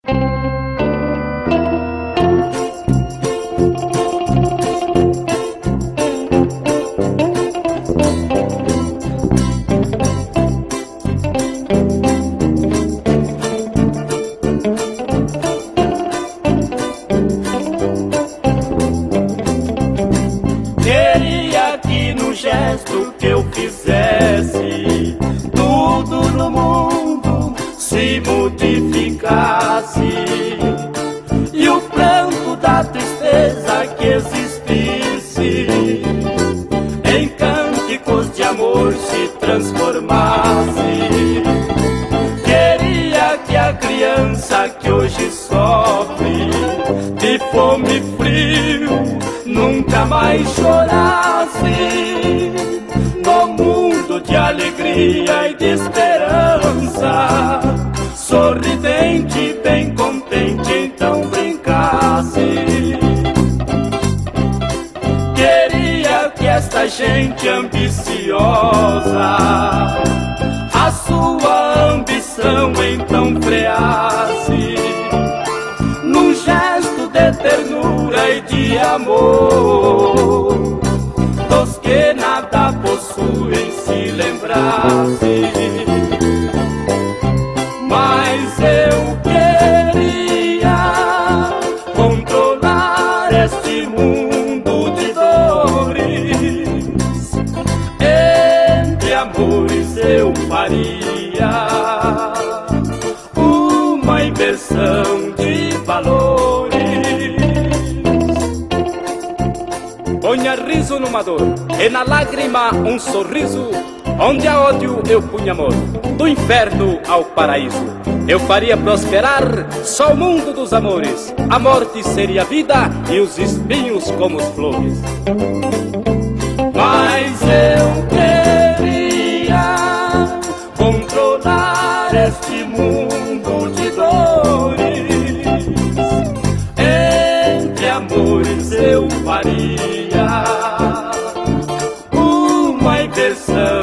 Queria que no gesto que eu fizesse, tudo no mundo se modificasse, e o pranto da tristeza que existisse em cânticos de amor se transformasse. Queria que a criança que hoje sofre de fome e frio nunca mais chorasse, no mundo de alegria e de esperança, sorridente, bem contente, então brincasse. Queria que esta gente ambiciosa a sua ambição então freasse, num gesto de ternura e de amor, dos que nada possuem se lembrasse. Mas eu queria controlar este mundo de dores, entre amores eu faria uma inversão de valores. Ponha riso numa dor, e na lágrima um sorriso, onde há ódio eu punha amor, do inferno ao paraíso. Eu faria prosperar só o mundo dos amores, a morte seria a vida e os espinhos como as flores. Mas eu queria controlar este mundo de dores, entre amores eu faria uma inversão